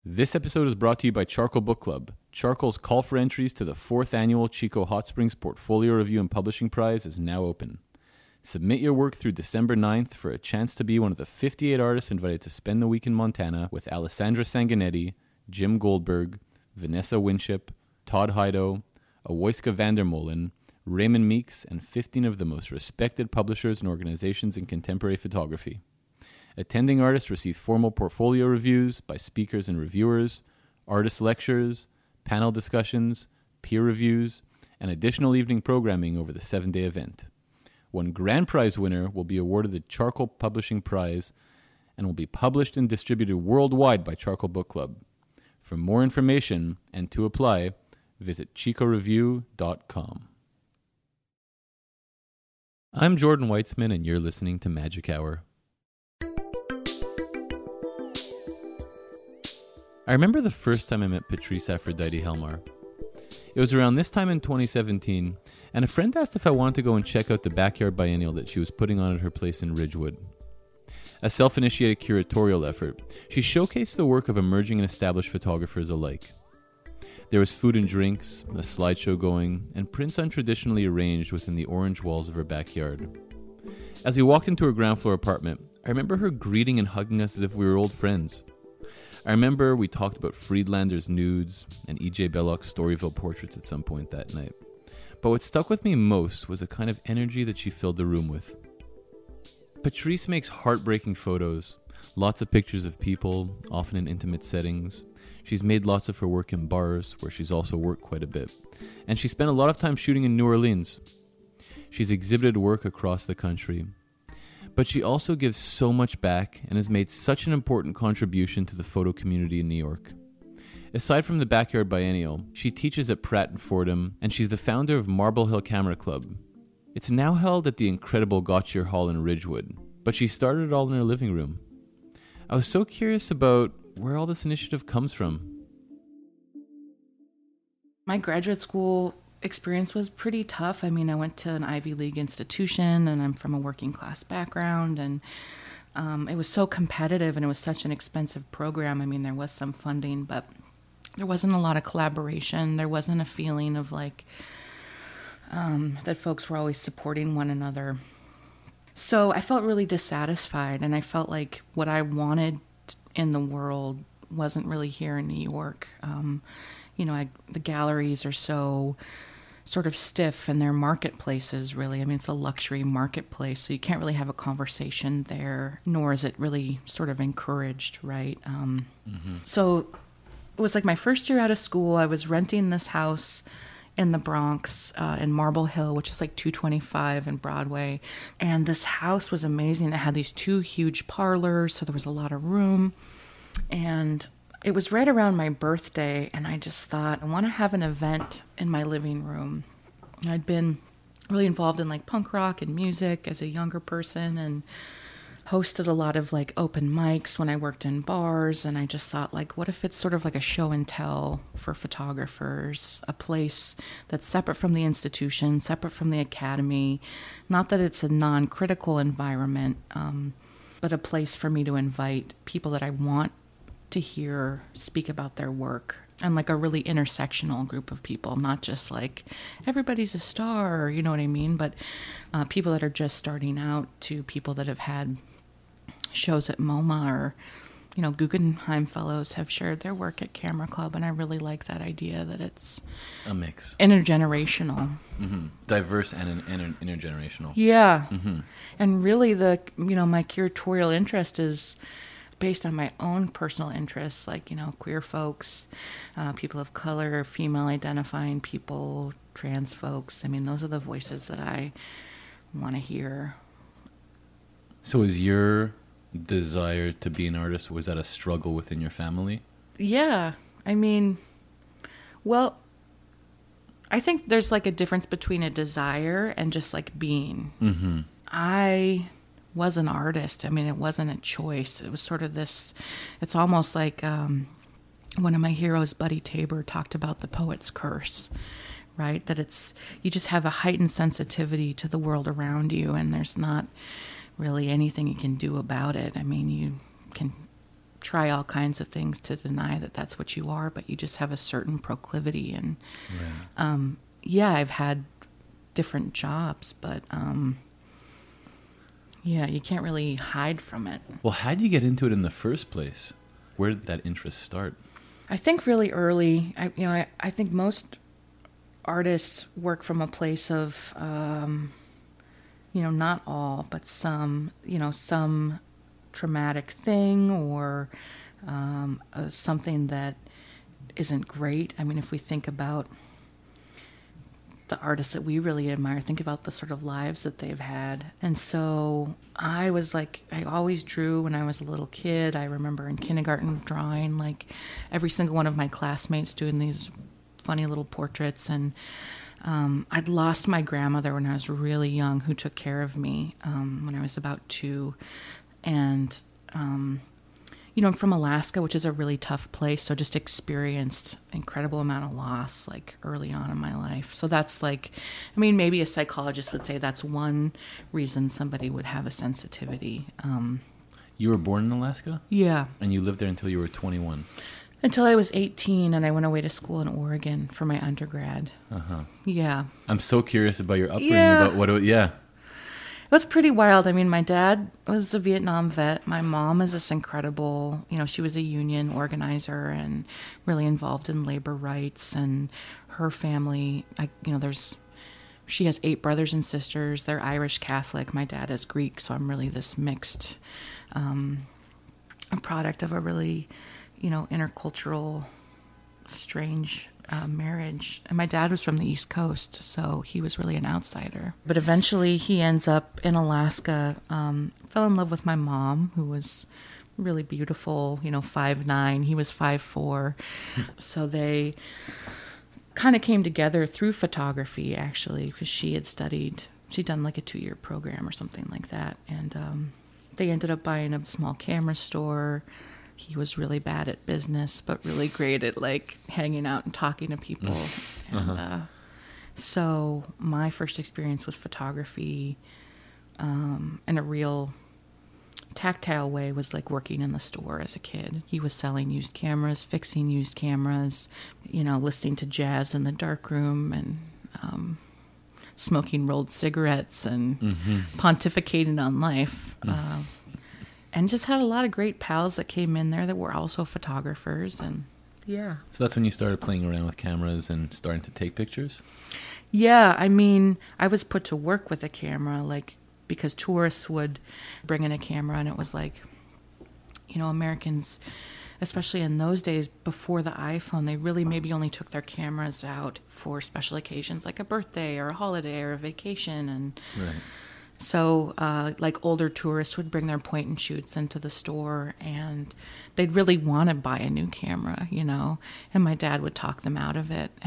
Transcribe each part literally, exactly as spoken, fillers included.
This episode is brought to you by Charcoal Book Club. Charcoal's call for entries to the fourth annual Chico Hot Springs Portfolio Review and Publishing Prize is now open. Submit your work through December ninth for a chance to be one of the fifty-eight artists invited to spend the week in Montana with Alessandra Sanguinetti, Jim Goldberg, Vanessa Winship, Todd Heido, Awoyska Vandermolen, Raymond Meeks, and fifteen of the most respected publishers and organizations in contemporary photography. Attending artists receive formal portfolio reviews by speakers and reviewers, artist lectures, panel discussions, peer reviews, and additional evening programming over the seven-day event. One grand prize winner will be awarded the Charcoal Publishing Prize and will be published and distributed worldwide by Charcoal Book Club. For more information and to apply, visit chico review dot com. I'm Jordan Weitzman, and you're listening to Magic Hour. I remember the first time I met Patrice Aphrodite Helmar. It was around this time in twenty seventeen, and a friend asked if I wanted to go and check out the backyard biennial that she was putting on at her place in Ridgewood. A self-initiated curatorial effort, she showcased the work of emerging and established photographers alike. There was food and drinks, a slideshow going, and prints untraditionally arranged within the orange walls of her backyard. As we walked into her ground floor apartment, I remember her greeting and hugging us as if we were old friends. I remember we talked about Friedlander's nudes and E J Belloc's Storyville portraits at some point that night. But what stuck with me most was a kind of energy that she filled the room with. Patrice makes heartbreaking photos, lots of pictures of people, often in intimate settings. She's made lots of her work in bars, where she's also worked quite a bit. And she spent a lot of time shooting in New Orleans. She's exhibited work across the country. But she also gives so much back and has made such an important contribution to the photo community in New York. Aside from the Backyard Biennial, she teaches at Pratt and Fordham, and she's the founder of Marble Hill Camera Club. It's now held at the incredible Gautier Hall in Ridgewood, but she started it all in her living room. I was so curious about where all this initiative comes from. My graduate school experience was pretty tough. I mean, I went to an Ivy League institution, and I'm from a working class background, and um, it was so competitive, and it was such an expensive program. I mean, there was some funding, but there wasn't a lot of collaboration. There wasn't a feeling of like um, that folks were always supporting one another. So I felt really dissatisfied, and I felt like what I wanted in the world wasn't really here in New York. Um, you know, I, the galleries are so sort of stiff, and they're marketplaces, really. I mean, it's a luxury marketplace, so you can't really have a conversation there, nor is it really sort of encouraged, right? Um, mm-hmm. So it was like my first year out of school. I was renting this house in the Bronx, uh, in Marble Hill, which is like two twenty-five and Broadway. And this house was amazing. It had these two huge parlors, so there was a lot of room. And it was right around my birthday, and I just thought, I want to have an event in my living room. I'd been really involved in like punk rock and music as a younger person, and hosted a lot of like open mics when I worked in bars. And I just thought, like, what if it's sort of like a show and tell for photographers, a place that's separate from the institution, separate from the academy. Not that it's a non-critical environment, um, but a place for me to invite people that I want to hear speak about their work, and like a really intersectional group of people, not just like everybody's a star, you know what I mean, but uh, people that are just starting out to people that have had shows at MoMA, or, you know, Guggenheim Fellows have shared their work at Camera Club, and I really like that idea that it's a mix, intergenerational, mm-hmm. diverse and inter- intergenerational. Yeah, mm-hmm. And really, the you know my curatorial interest is based on my own personal interests, like, you know, queer folks, uh, people of color, female identifying people, trans folks. I mean, those are the voices that I want to hear. So is your desire to be an artist, was that a struggle within your family? Yeah. I mean, well, I think there's like a difference between a desire and just like being. Mm-hmm. I was an artist. I mean, it wasn't a choice. It was sort of this, it's almost like um, one of my heroes, Buddy Tabor, talked about the poet's curse, right? That it's, you just have a heightened sensitivity to the world around you, and there's not really anything you can do about it. I mean, you can try all kinds of things to deny that that's what you are, but you just have a certain proclivity. And Right. um, yeah, I've had different jobs, but um, yeah, you can't really hide from it. Well, how did you get into it in the first place? Where did that interest start? I think really early. I, you know, I, I think most artists work from a place of, um, you know, not all, but some, you know, some traumatic thing or um, uh, something that isn't great. I mean, if we think about the artists that we really admire, think about the sort of lives that they've had. And so I was like, I always drew when I was a little kid. I remember in kindergarten drawing like every single one of my classmates doing these funny little portraits. And um, I'd lost my grandmother when I was really young, who took care of me um, when I was about two. And um, you know, I'm from Alaska, which is a really tough place. So just experienced incredible amount of loss, like early on in my life. So that's like, I mean, maybe a psychologist would say that's one reason somebody would have a sensitivity. Um, You were born in Alaska? yeah. And you lived there until you were twenty-one? Until I was eighteen and I went away to school in Oregon for my undergrad. Uh-huh. Yeah. I'm so curious about your upbringing. Yeah. About what? It, yeah. It was pretty wild. I mean, my dad was a Vietnam vet. My mom is this incredible, you know, she was a union organizer and really involved in labor rights. And her family, I, you know, there's, she has eight brothers and sisters. They're Irish Catholic. My dad is Greek. So I'm really this mixed um, a product of a really, you know, intercultural, strange Uh, marriage. And my dad was from the East Coast, so he was really an outsider. But eventually he ends up in Alaska, um, fell in love with my mom, who was really beautiful, you know, five nine. He was five four. So they kind of came together through photography, actually, because she had studied, she'd done like a two-year program or something like that. And um, they ended up buying a small camera store. He was really bad at business, but really great at like hanging out and talking to people. And uh-huh. uh, so my first experience with photography um, in a real tactile way was like working in the store as a kid. He was selling used cameras, fixing used cameras, you know, listening to jazz in the darkroom and um, smoking rolled cigarettes and mm-hmm. pontificating on life. Mm. Uh, And just had a lot of great pals that came in there that were also photographers. And yeah. So that's when you started playing around with cameras and starting to take pictures? Yeah. I mean, I was put to work with a camera, like, because tourists would bring in a camera and it was like, you know, Americans, especially in those days before the iPhone, they really maybe only took their cameras out for special occasions like a birthday or a holiday or a vacation. And right. So, uh, like, older tourists would bring their point and shoots into the store, and they'd really want to buy a new camera, you know, and my dad would talk them out of it.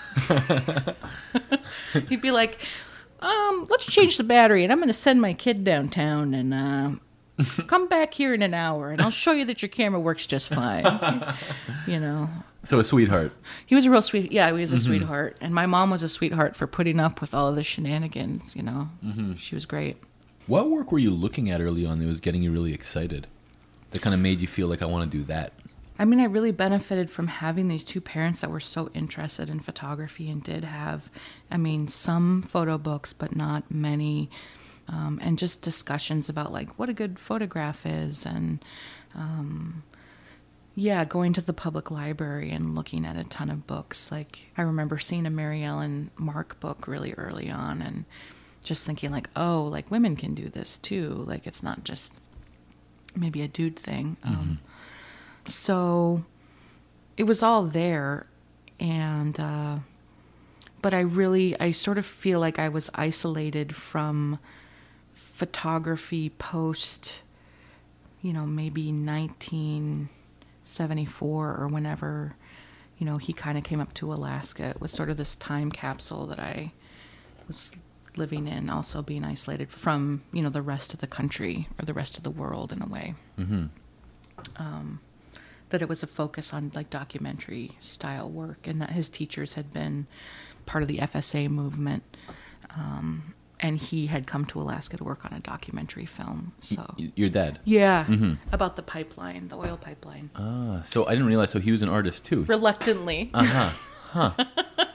He'd be like, um, let's change the battery, and I'm going to send my kid downtown, and uh, come back here in an hour, and I'll show you that your camera works just fine, you know. So a sweetheart. He was a real sweet, yeah, he was a mm-hmm. sweetheart. And my mom was a sweetheart for putting up with all of the shenanigans, you know. Mm-hmm. She was great. What work were you looking at early on that was getting you really excited? That kind of made you feel like, I want to do that? I mean, I really benefited from having these two parents that were so interested in photography and did have, I mean, some photo books, but not many. Um, and just discussions about, like, what a good photograph is and... Um, Yeah, going to the public library and looking at a ton of books. Like, I remember seeing a Mary Ellen Mark book really early on and just thinking, like, oh, like, women can do this too. Like, it's not just maybe a dude thing. Mm-hmm. Um, so it was all there. And, uh, but I really, I sort of feel like I was isolated from photography post, you know, maybe nineteen seventy-four or whenever, you know, he kind of came up to Alaska. It was sort of this time capsule that I was living in, also being isolated from, you know, the rest of the country or the rest of the world in a way. Mm-hmm. Um, that it was a focus on like documentary style work and that his teachers had been part of the F S A movement. Um, and he had come to Alaska to work on a documentary film. So Y- your dad? yeah, Mhm. about the pipeline, the oil pipeline. Ah, so I didn't realize. So he was an artist too. Reluctantly. Uh huh. Huh.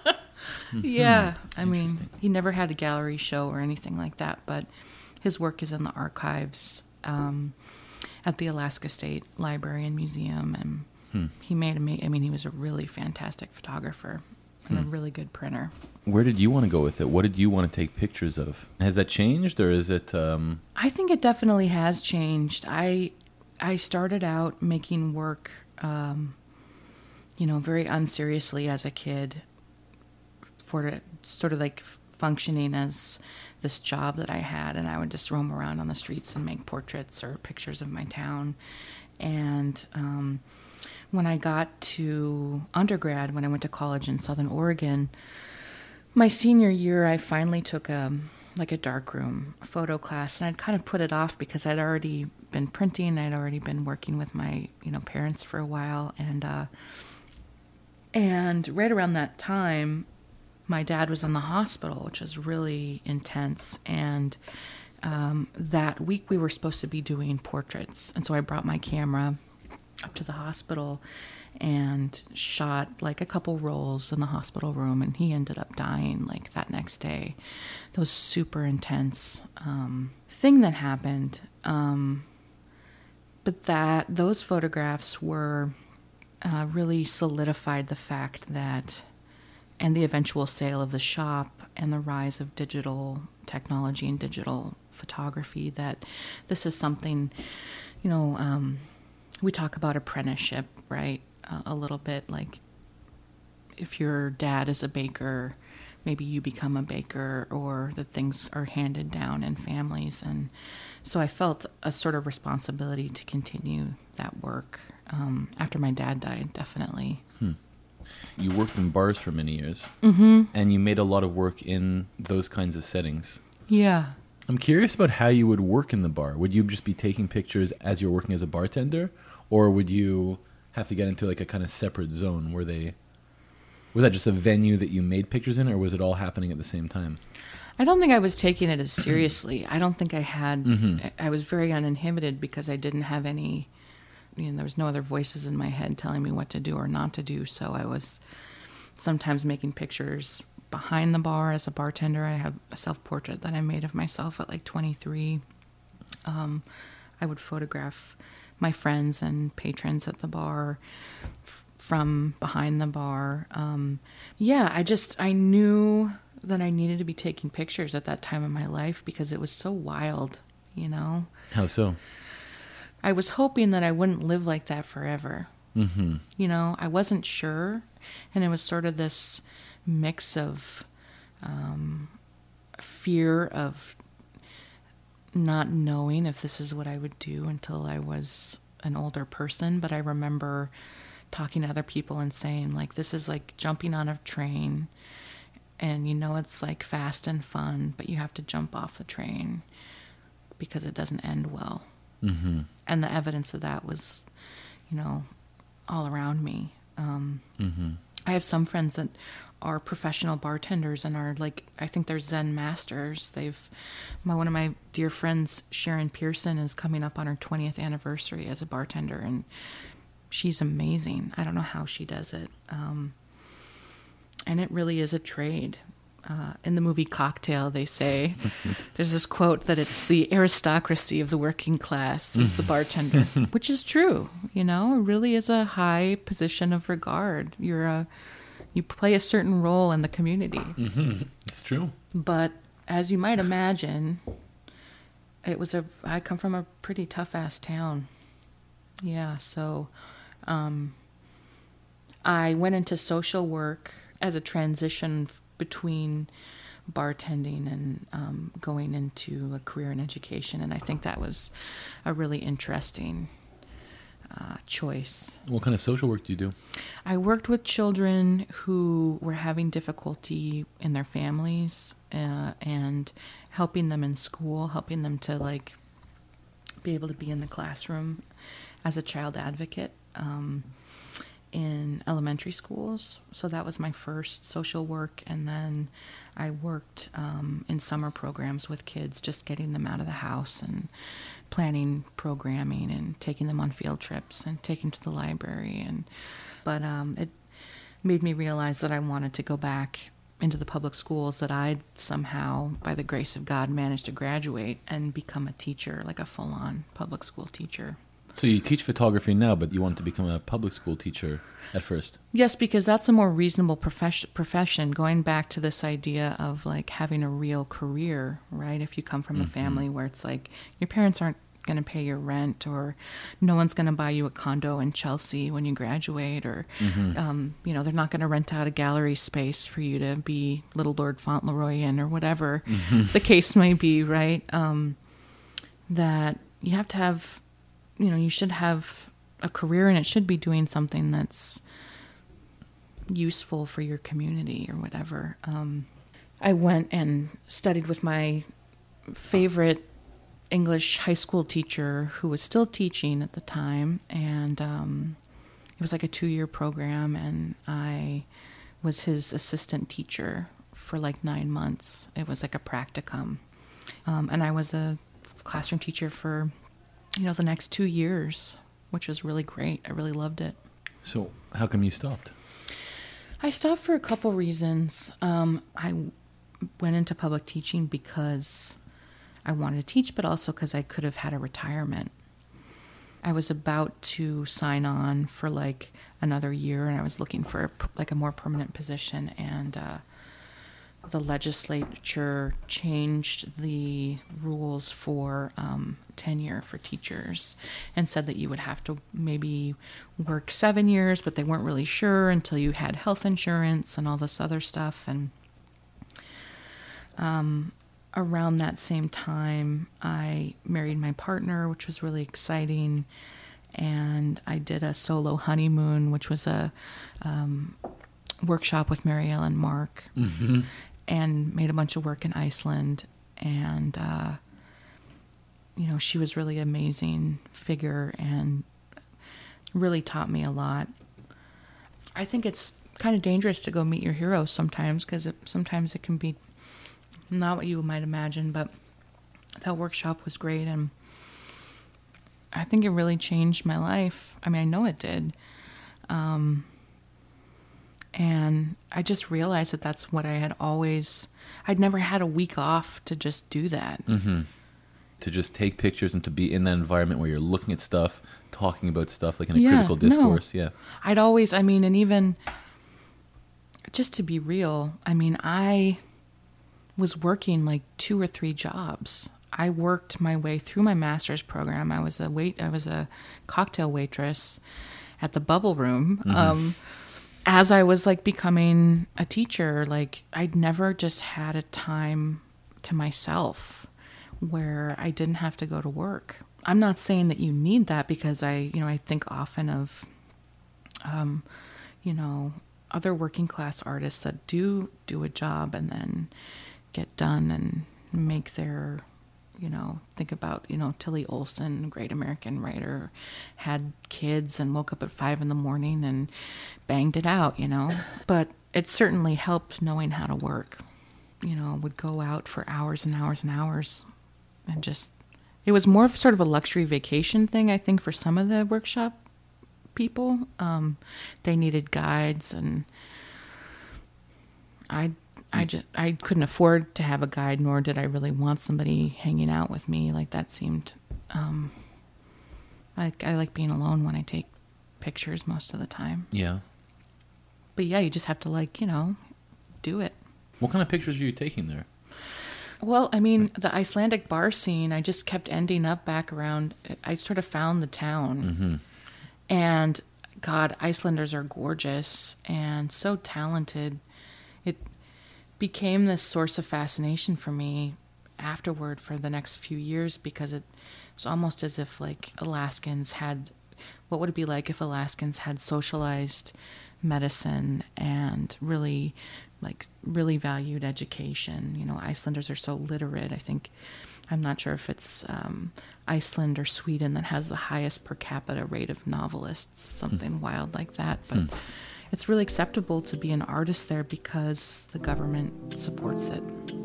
Yeah, I mean, Interesting. he never had a gallery show or anything like that, but his work is in the archives um, at the Alaska State Library and Museum, and Hmm. he made a. ma- I mean, he was a really fantastic photographer and a Hmm. really good printer. Where did you want to go with it? What did you want to take pictures of? Has that changed, or is it? Um... I think it definitely has changed. I I started out making work, um, you know, very unseriously as a kid, for it, sort of like functioning as this job that I had, and I would just roam around on the streets and make portraits or pictures of my town. And um, when I got to undergrad, when I went to college in Southern Oregon, my senior year, I finally took a like a darkroom photo class, and I'd kind of put it off because I'd already been printing. I'd already been working with my you know parents for a while, and uh, and right around that time, my dad was in the hospital, which was really intense. And um, that week we were supposed to be doing portraits, and so I brought my camera up to the hospital and shot like a couple rolls in the hospital room, and he ended up dying like that next day. That was super intense um, thing that happened. Um, but that those photographs were uh, really solidified the fact that, and the eventual sale of the shop and the rise of digital technology and digital photography, that this is something, you know, um, we talk about apprenticeship, right? Uh, a little bit like if your dad is a baker, maybe you become a baker, or that things are handed down in families. And so I felt a sort of responsibility to continue that work um, after my dad died, definitely. Hmm. You worked in bars for many years, Mm-hmm. and you made a lot of work in those kinds of settings. Yeah. I'm curious about how you would work in the bar. Would you just be taking pictures as you're working as a bartender, or would you have to get into like a kind of separate zone where they... Was that just a venue that you made pictures in, or was it all happening at the same time? I don't think I was taking it as seriously. I don't think I had... Mm-hmm. I was very uninhibited because I didn't have any... You know, there was no other voices in my head telling me what to do or not to do. So I was sometimes making pictures behind the bar as a bartender. I have a self-portrait that I made of myself at like twenty-three. Um, I would photograph my friends and patrons at the bar f- from behind the bar. Um, yeah, I just, I knew that I needed to be taking pictures at that time in my life because it was so wild, you know? How so? I was hoping that I wouldn't live like that forever. Mm-hmm. You know, I wasn't sure. And it was sort of this mix of um, fear of not knowing if this is what I would do until I was an older person. But I remember talking to other people and saying, like, this is like jumping on a train. And you know it's like fast and fun, but you have to jump off the train because it doesn't end well. Mm-hmm. And the evidence of that was, you know, all around me. Um, Mm-hmm. I have some friends that are professional bartenders and are like, I think they're Zen masters. They've, my one of my dear friends, Sharon Pearson, is coming up on her twentieth anniversary as a bartender, and she's amazing. I don't know how she does it. Um, and it really is a trade. Uh, in the movie Cocktail, they say, there's this quote that it's the aristocracy of the working class is the bartender, which is true. You know, it really is a high position of regard. You're a, you play a certain role in the community. Mm-hmm. It's true. But as you might imagine, it was a, I come from a pretty tough ass town. Yeah. So, um, I went into social work as a transition between bartending and um, going into a career in education. And I think that was a really interesting uh, choice. What kind of social work do you do? I worked with children who were having difficulty in their families uh, and helping them in school, helping them to like be able to be in the classroom as a child advocate. Um, in elementary schools. So that was my first social work. And then I worked um, in summer programs with kids, just getting them out of the house and planning programming and taking them on field trips and taking them to the library. And but um, it made me realize that I wanted to go back into the public schools, that I'd somehow, by the grace of God, managed to graduate and become a teacher, like a full-on public school teacher. So you teach photography now, but you want to become a public school teacher at first? Yes, because that's a more reasonable profession, profession, going back to this idea of like having a real career, right? If you come from mm-hmm. a family where it's like your parents aren't going to pay your rent, or no one's going to buy you a condo in Chelsea when you graduate, or mm-hmm. um, you know, they're not going to rent out a gallery space for you to be Little Lord Fauntleroy in, or whatever mm-hmm. the case may be, right? Um, that you have to have, you know, you should have a career, and it should be doing something that's useful for your community or whatever. Um, I went and studied with my favorite English high school teacher who was still teaching at the time, and um, it was like a two-year program, and I was his assistant teacher for like nine months. It was like a practicum, um, and I was a classroom teacher for, you know, the next two years, which was really great. I really loved it. So how come you stopped? I stopped for a couple reasons. Um, I went into public teaching because I wanted to teach, but also because I could have had a retirement. I was about to sign on for like another year, and I was looking for a, like a more permanent position, and uh, the legislature changed the rules for um, tenure for teachers and said that you would have to maybe work seven years, but they weren't really sure until you had health insurance and all this other stuff. And um, around that same time, I married my partner, which was really exciting. And I did a solo honeymoon, which was a um, workshop with Mary Ellen Mark, mm-hmm. and made a bunch of work in Iceland. And, uh, you know, she was really an amazing figure and really taught me a lot. I think it's kind of dangerous to go meet your heroes sometimes, because it, sometimes it can be not what you might imagine, but that workshop was great, and I think it really changed my life. I mean, I know it did. Um, and I just realized that that's what I had always, I'd never had a week off to just do that. Mm-hmm. To just take pictures and to be in that environment where you're looking at stuff, talking about stuff, like in a yeah, critical discourse. No. Yeah. I'd always, I mean, and even just to be real, I mean, I was working like two or three jobs. I worked my way through my master's program. I was a wait, I was a cocktail waitress at the Bubble Room. Mm-hmm. Um, as I was like becoming a teacher, like I'd never just had a time to myself where I didn't have to go to work. I'm not saying that you need that, because I, you know, I think often of, um, you know, other working class artists that do do a job and then get done and make their, you know, think about, you know, Tilly Olson, great American writer, had kids and woke up at five in the morning and banged it out, you know. But it certainly helped knowing how to work. You know, would go out for hours and hours and hours, and just, it was more of sort of a luxury vacation thing, I think, for some of the workshop people. Um, they needed guides, and I I just I couldn't afford to have a guide, nor did I really want somebody hanging out with me. Like that seemed, um, I I like being alone when I take pictures most of the time. Yeah. But yeah, you just have to, like, you know, do it. What kind of pictures were you taking there? Well, I mean, the Icelandic bar scene, I just kept ending up back around. I sort of found the town. Mm-hmm. And God, Icelanders are gorgeous and so talented. It became this source of fascination for me afterward for the next few years, because it was almost as if like Alaskans had, what would it be like if Alaskans had socialized medicine and really like really valued education. You know, Icelanders are so literate. I think, I'm not sure if it's um, Iceland or Sweden that has the highest per capita rate of novelists, something mm. wild like that. But mm. it's really acceptable to be an artist there because the government supports it.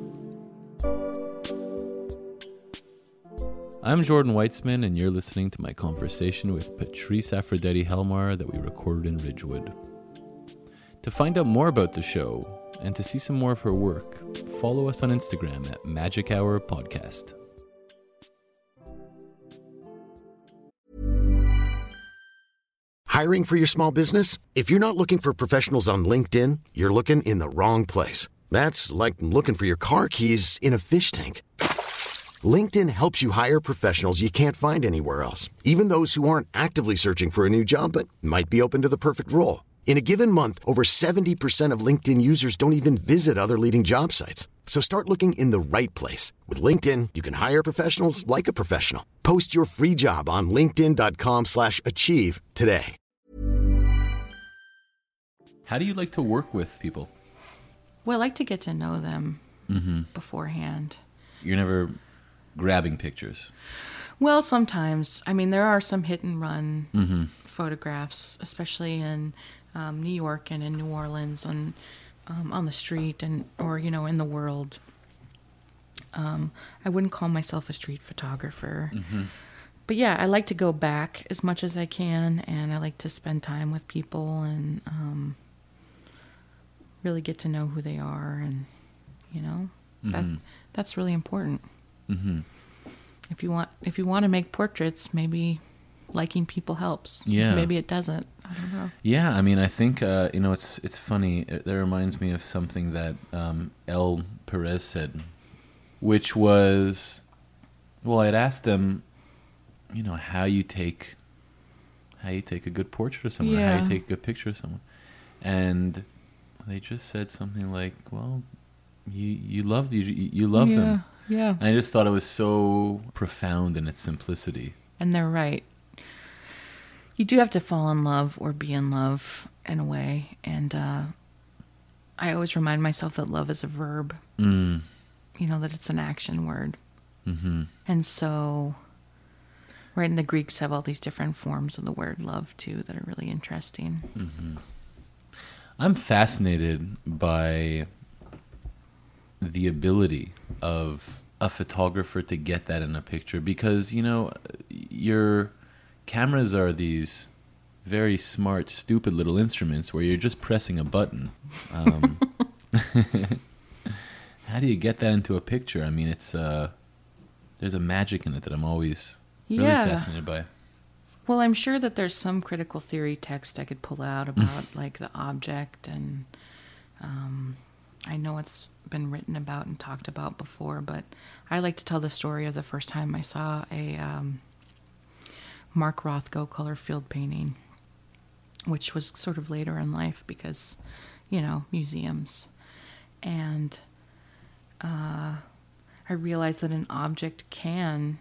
I'm Jordan Weitzman, and you're listening to my conversation with Patrice Aphrodite-Helmar that we recorded in Ridgewood. To find out more about the show and to see some more of her work, follow us on Instagram at Magic Hour Podcast. Hiring for your small business? If you're not looking for professionals on LinkedIn, you're looking in the wrong place. That's like looking for your car keys in a fish tank. LinkedIn helps you hire professionals you can't find anywhere else, even those who aren't actively searching for a new job but might be open to the perfect role. In a given month, over seventy percent of LinkedIn users don't even visit other leading job sites. So start looking in the right place. With LinkedIn, you can hire professionals like a professional. Post your free job on linkedin.com slash achieve today. How do you like to work with people? Well, I like to get to know them Mm-hmm. beforehand. You're never grabbing pictures. Well, sometimes. I mean, there are some hit and run Mm-hmm. photographs, especially in um, New York and in New Orleans, and um, on the street, and or you know, in the world. Um, I wouldn't call myself a street photographer, Mm-hmm. but yeah, I like to go back as much as I can, and I like to spend time with people and um, really get to know who they are, and you know, that Mhm. that's really important. Mm-hmm. If you want, if you want to make portraits, maybe liking people helps. Yeah. Maybe it doesn't. I don't know. Yeah, I mean, I think uh, you know, it's it's funny. It, that reminds me of something that um, El Perez said, which was, well, I'd asked them, you know, how you take, how you take a good portrait of someone, or how Yeah. you take a good picture of someone, and they just said something like, well, you you love you you love yeah, them. Yeah. And I just thought it was so profound in its simplicity. And they're right. You do have to fall in love or be in love in a way. And uh, I always remind myself that love is a verb, Mm. you know, that it's an action word. Mm-hmm. And so, right, and the Greeks have all these different forms of the word love, too, that are really interesting. Mm-hmm. I'm fascinated by the ability of a photographer to get that in a picture, because, you know, your cameras are these very smart, stupid little instruments where you're just pressing a button. Um, how do you get that into a picture? I mean, it's uh, there's a magic in it that I'm always really Yeah. fascinated by. Well, I'm sure that there's some critical theory text I could pull out about like the object, and um, I know it's been written about and talked about before, but I like to tell the story of the first time I saw a um, Mark Rothko color field painting, which was sort of later in life because, you know, museums. And uh, I realized that an object can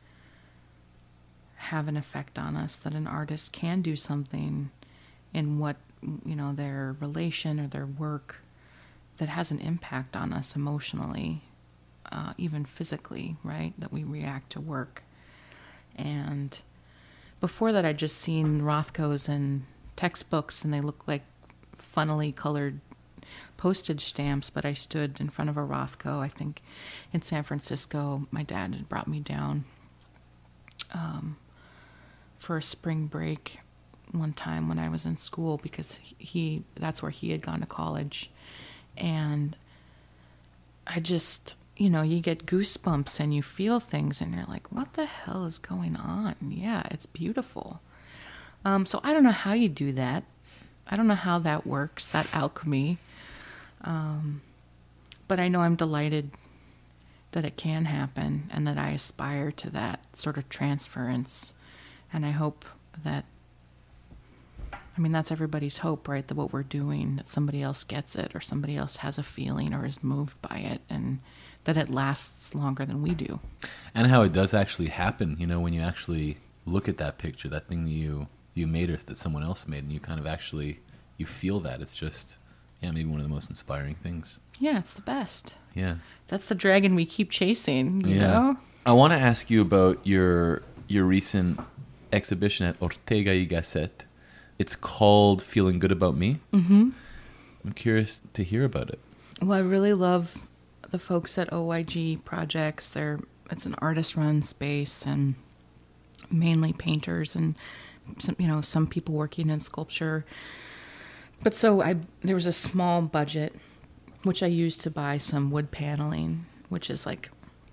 have an effect on us, that an artist can do something in what, you know, their relation or their work that has an impact on us emotionally, uh, even physically, right? That we react to work. And before that, I'd just seen Rothko's in textbooks, and they look like funnily colored postage stamps, but I stood in front of a Rothko, I think, in San Francisco. My dad had brought me down um, for a spring break one time when I was in school, because he that's where he had gone to college. And I just, you know, you get goosebumps and you feel things and you're like, what the hell is going on? Yeah, it's beautiful. Um, so I don't know how you do that. I don't know how that works, that alchemy. Um, but I know I'm delighted that it can happen and that I aspire to that sort of transference. And I hope that, I mean, that's everybody's hope, right? That what we're doing, that somebody else gets it, or somebody else has a feeling or is moved by it, and that it lasts longer than we do. And how it does actually happen, you know, when you actually look at that picture, that thing that you, you made or that someone else made, and you kind of actually, you feel that. It's just, yeah, maybe one of the most inspiring things. Yeah, it's the best. Yeah. That's the dragon we keep chasing, you yeah. know? I want to ask you about your your recent exhibition at Ortega y Gasset, It's called Feeling Good About Me. Mm-hmm. I'm curious to hear about it. Well, I really love the folks at O Y G Projects. They're it's an artist-run space and mainly painters and some, you know, some people working in sculpture. But so I there was a small budget which I used to buy some wood paneling, which is like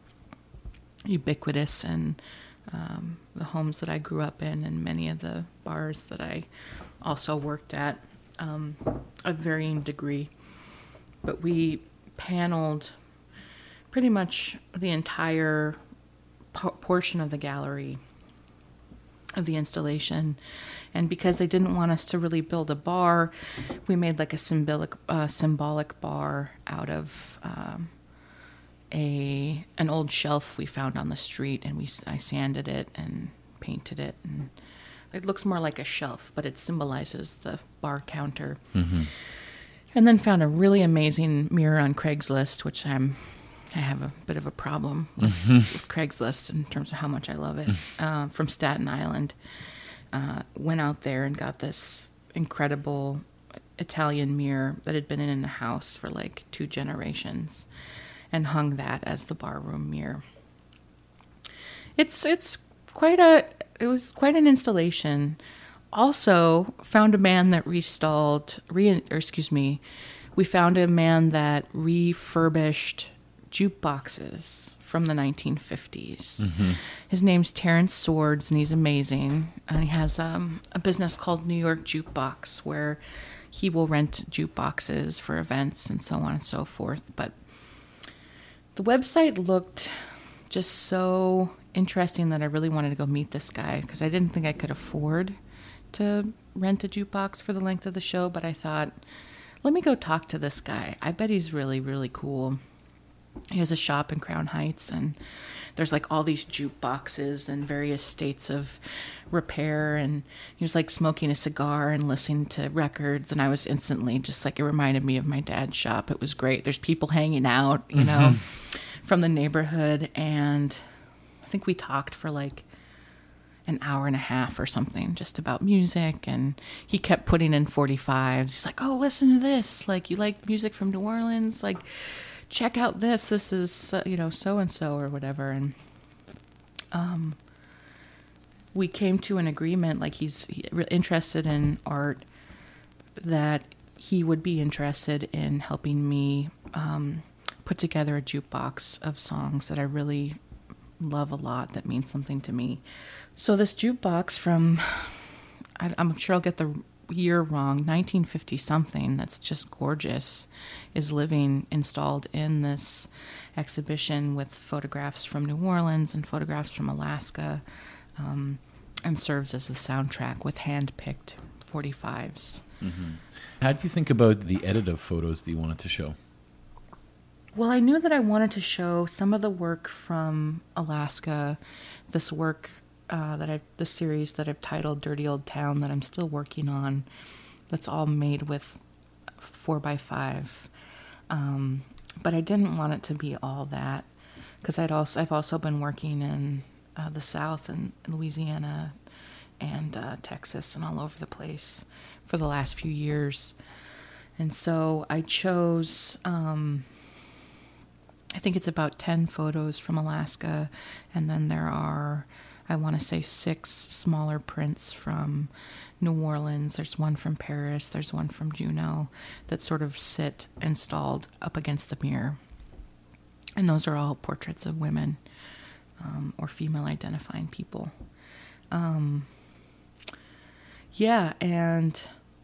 ubiquitous in um, the homes that I grew up in and many of the bars that I also worked at, um, of varying degree. But we paneled pretty much the entire po- portion of the gallery of the installation. And because they didn't want us to really build a bar, we made like a symbolic uh, symbolic bar out of um, a an old shelf we found on the street, and we I sanded it and painted it, and it looks more like a shelf, but it symbolizes the bar counter. Mm-hmm. And then found a really amazing mirror on Craigslist, which I'm I have a bit of a problem with, Mm-hmm. with Craigslist in terms of how much I love it. Uh, from Staten Island, uh, went out there and got this incredible Italian mirror that had been in a house for like two generations, and hung that as the barroom mirror. It's it's quite a it was quite an installation. Also found a man that restalled re or excuse me, we found a man that refurbished jukeboxes from the nineteen fifties. Mm-hmm. His name's Terrence Swords, and he's amazing. And he has um, a business called New York Jukebox, where he will rent jukeboxes for events and so on and so forth. But the website looked just so interesting that I really wanted to go meet this guy, because I didn't think I could afford to rent a jukebox for the length of the show. But I thought, let me go talk to this guy. I bet he's really, really cool. He has a shop in Crown Heights, and there's like all these jukeboxes in various states of repair, and he was like smoking a cigar and listening to records, and I was instantly just like, it reminded me of my dad's shop. It was great. There's people hanging out, you know, from the neighborhood, and I think we talked for like an hour and a half or something just about music, and he kept putting in forty-fives. He's like, oh, listen to this, like, you like music from New Orleans, like, check out this, this is, uh, you know, so-and-so or whatever. And um, we came to an agreement, like, he's interested in art, that he would be interested in helping me um, put together a jukebox of songs that I really love a lot, that means something to me. So this jukebox from, I, I'm sure I'll get the year wrong, nineteen fifty something, that's just gorgeous, is living installed in this exhibition with photographs from New Orleans and photographs from Alaska, um, and serves as the soundtrack with hand-picked forty-fives. Mm-hmm. How do you think about the edit of photos that you wanted to show? Well, I knew that I wanted to show some of the work from Alaska, this work uh, that I, the series that I've titled Dirty Old Town, that I'm still working on, that's all made with four by five. Um, but I didn't want it to be all that, because I'd also I've also been working in uh, the South and Louisiana and uh, Texas and all over the place for the last few years, and so I chose. Um, I think it's about ten photos from Alaska, and then there are, I want to say, six smaller prints from New Orleans. There's one from Paris, there's one from Juneau, that sort of sit installed up against the mirror. And those are all portraits of women, um, or female identifying people. Um, yeah, and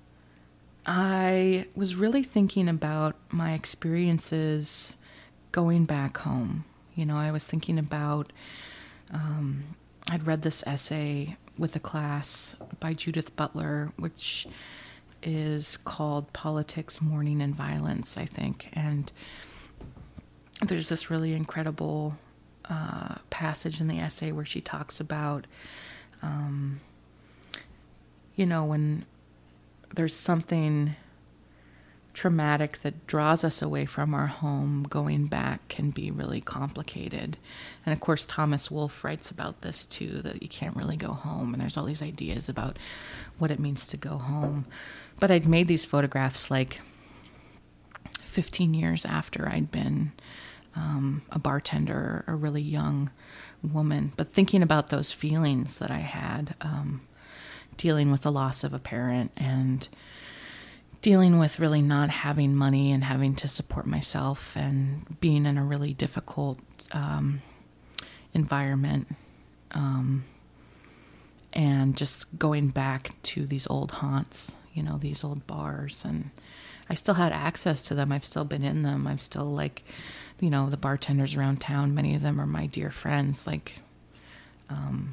I was really thinking about my experiences going back home. You know, I was thinking about, um, I'd read this essay with a class by Judith Butler, which is called Politics, Mourning, and Violence, I think. And there's this really incredible uh, passage in the essay where she talks about, um, you know, when there's something traumatic that draws us away from our home, going back can be really complicated. And of course, Thomas Wolfe writes about this too, that you can't really go home. And there's all these ideas about what it means to go home. But I'd made these photographs like fifteen years after I'd been um, a bartender, a really young woman. But thinking about those feelings that I had, um, dealing with the loss of a parent and dealing with really not having money and having to support myself and being in a really difficult um, environment, um, and just going back to these old haunts, you know, these old bars. And I still had access to them. I've still been in them. I've still, like, you know, the bartenders around town, many of them are my dear friends, like, um,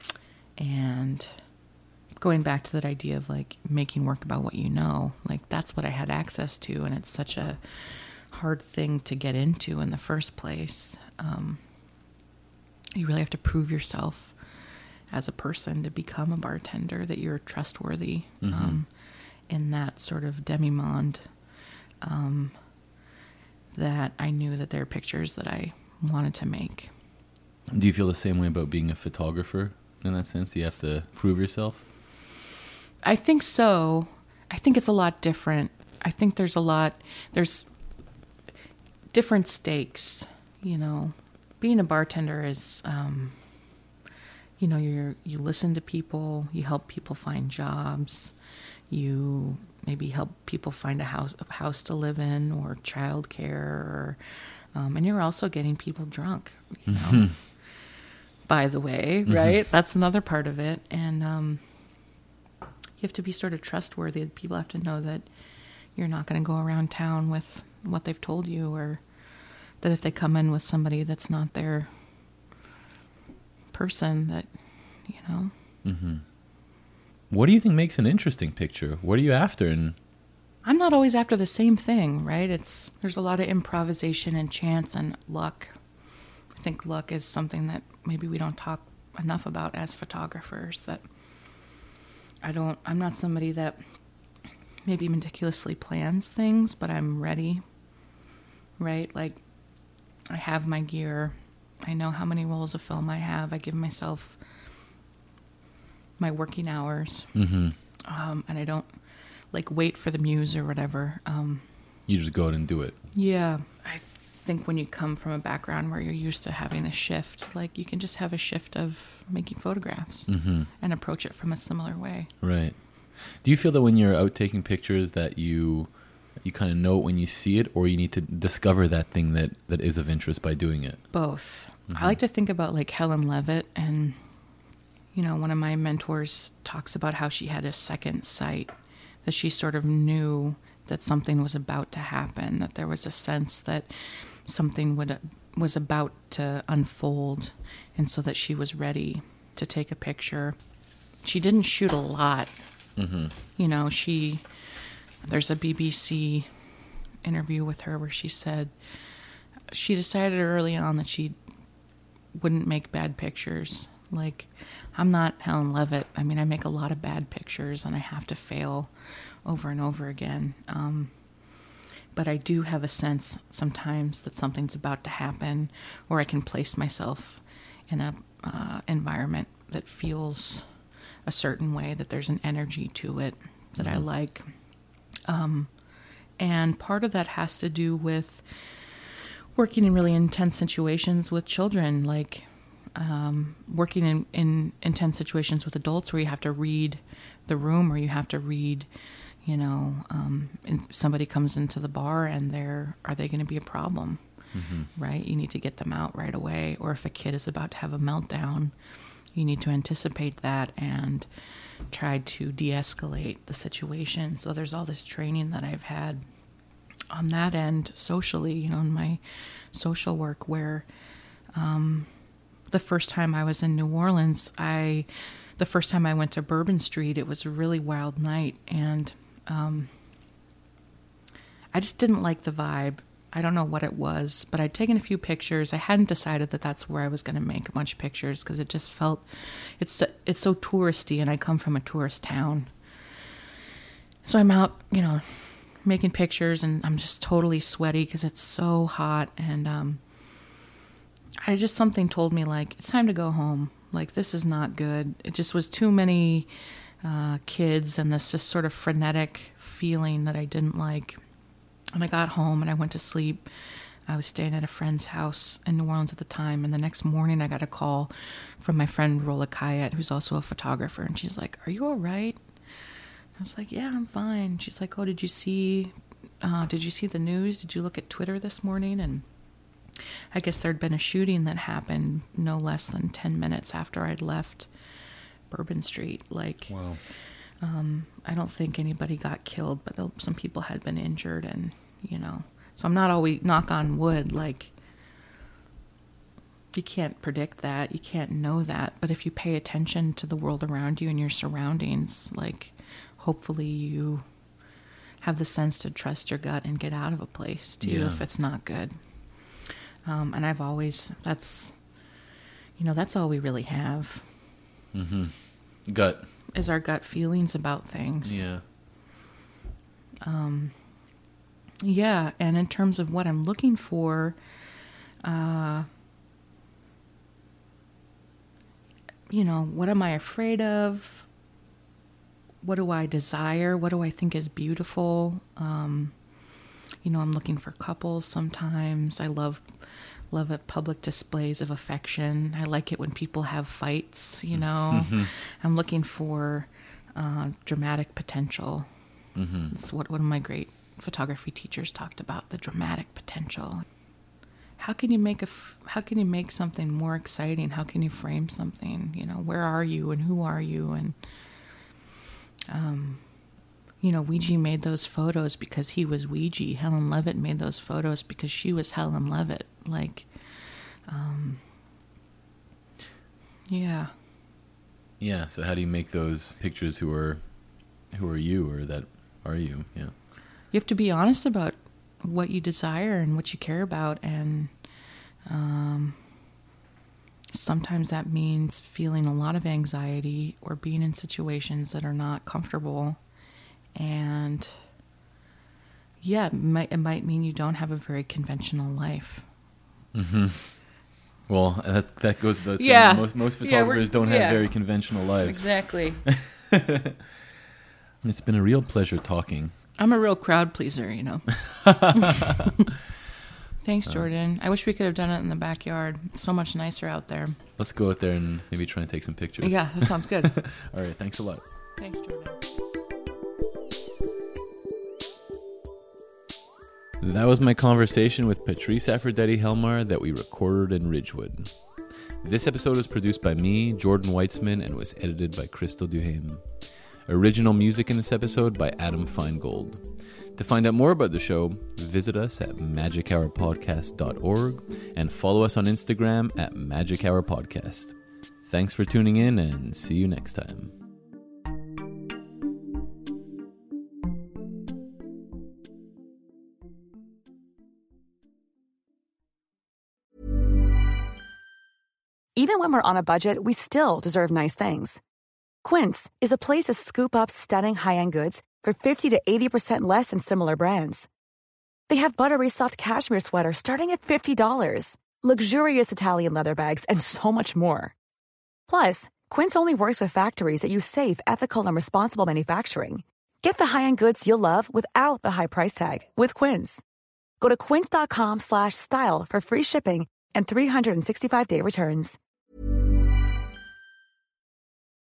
and going back to that idea of like making work about what you know, like that's what I had access to. And it's such a hard thing to get into in the first place. Um, you really have to prove yourself as a person to become a bartender, that you're trustworthy, mm-hmm. um, in that sort of demi-monde, um, that I knew that there are pictures that I wanted to make. Do you feel the same way about being a photographer in that sense? You have to prove yourself? I think so. I think it's a lot different. I think there's a lot, there's different stakes, you know. Being a bartender is, um, you know, you're, you listen to people, you help people find jobs, you maybe help people find a house, a house to live in, or childcare, or, um, and you're also getting people drunk, you know, mm-hmm. by the way, right? Mm-hmm. That's another part of it. And, um, you have to be sort of trustworthy. People have to know that you're not going to go around town with what they've told you, or that if they come in with somebody that's not their person, that, you know. Mm-hmm. What do you think makes an interesting picture? What are you after? And I'm not always after the same thing, right? It's there's a lot of improvisation and chance and luck. I think luck is something that maybe we don't talk enough about as photographers, that I don't, I'm not somebody that maybe meticulously plans things, but I'm ready, right? Like, I have my gear. I know how many rolls of film I have. I give myself my working hours. Mm-hmm. Um, and I don't, like, wait for the muse or whatever. Um, you just go out and do it. Yeah. I think when you come from a background where you're used to having a shift, like, you can just have a shift of making photographs, mm-hmm. and approach it from a similar way. Right. Do you feel that when you're out taking pictures that you you kind of know it when you see it, or you need to discover that thing that, that is of interest by doing it? Both. Mm-hmm. I like to think about, like, Helen Levitt, and, you know, one of my mentors talks about how she had a second sight, that she sort of knew that something was about to happen, that there was a sense that something would was about to unfold, and so that she was ready to take a picture. She didn't shoot a lot. Mm-hmm. You know, she, there's a B B C interview with her where she said she decided early on that she wouldn't make bad pictures. Like, I'm not Helen Levitt. I mean, I make a lot of bad pictures, and I have to fail over and over again. Um, but I do have a sense sometimes that something's about to happen, or I can place myself in a uh, environment that feels a certain way, that there's an energy to it that mm-hmm. I like. Um, and part of that has to do with working in really intense situations with children, like um, working in, in intense situations with adults where you have to read the room, or you have to read, you know, um, and somebody comes into the bar and they're, are they going to be a problem? Mm-hmm. Right? You need to get them out right away. Or if a kid is about to have a meltdown, you need to anticipate that and try to de-escalate the situation. So there's all this training that I've had on that end socially, you know, in my social work, where um, the first time I was in New Orleans, I, the first time I went to Bourbon Street, it was a really wild night, and um, I just didn't like the vibe. I don't know what it was, but I'd taken a few pictures. I hadn't decided that that's where I was going to make a bunch of pictures, because it just felt, it's it's so touristy, and I come from a tourist town. So I'm out, you know, making pictures, and I'm just totally sweaty because it's so hot. And um, I just, something told me, like, it's time to go home. Like, this is not good. It just was too many uh, kids and this just sort of frenetic feeling that I didn't like. And I got home and I went to sleep. I was staying at a friend's house in New Orleans at the time. And the next morning I got a call from my friend Rola Kayet, who's also a photographer. And she's like, "Are you all right?" I was like, "Yeah, I'm fine." She's like, "Oh, did you see, uh, did you see the news? Did you look at Twitter this morning?" And I guess there'd been a shooting that happened no less than ten minutes after I'd left Bourbon Street. Like, wow. um, I don't think anybody got killed, but some people had been injured. And, you know, so I'm not always, knock on wood, like, you can't predict that. You can't know that. But if you pay attention to the world around you and your surroundings, like, hopefully you have the sense to trust your gut and get out of a place too, yeah. if it's not good. Um, and I've always, that's, you know, that's all we really have. Mm-hmm. Gut. Is our gut feelings about things. Yeah. Um, yeah. And in terms of what I'm looking for, uh, you know, what am I afraid of? What do I desire? What do I think is beautiful? Um, you know, I'm looking for couples sometimes. I love, love it, public displays of affection. I like it when people have fights, you know. Mm-hmm. I'm looking for uh, dramatic potential. Mm-hmm. It's what one of my great photography teachers talked about, the dramatic potential. How can you make a, how can you make something more exciting? How can you frame something? You know, where are you and who are you? And, um, you know, Ouija made those photos because he was Ouija. Helen Levitt made those photos because she was Helen Levitt. Like, um, yeah. Yeah. So how do you make those pictures who are, who are you or that are you? Yeah. You have to be honest about what you desire and what you care about, and um, sometimes that means feeling a lot of anxiety or being in situations that are not comfortable. And yeah, it might, it might mean you don't have a very conventional life. Mm-hmm. Well, that that goes without saying. Yeah. Most most photographers yeah, don't have yeah. very conventional lives. Exactly. It's been a real pleasure talking. I'm a real crowd pleaser, you know. Thanks, Jordan. I wish we could have done it in the backyard. It's so much nicer out there. Let's go out there and maybe try and take some pictures. Yeah, that sounds good. All right, thanks a lot. Thanks, Jordan. That was my conversation with Patrice Aphrodite-Helmar that we recorded in Ridgewood. This episode was produced by me, Jordan Weitzman, and was edited by Crystal Duhame. Original music in this episode by Adam Feingold. To find out more about the show, visit us at magic hour podcast dot org and follow us on Instagram at magic hour podcast. Thanks for tuning in and see you next time. Even when we're on a budget, we still deserve nice things. Quince is a place to scoop up stunning high-end goods for fifty to eighty percent less than similar brands. They have buttery soft cashmere sweaters starting at fifty dollars, luxurious Italian leather bags, and so much more. Plus, Quince only works with factories that use safe, ethical, and responsible manufacturing. Get the high-end goods you'll love without the high price tag with Quince. Go to quince dot com slash style for free shipping and three sixty-five day returns.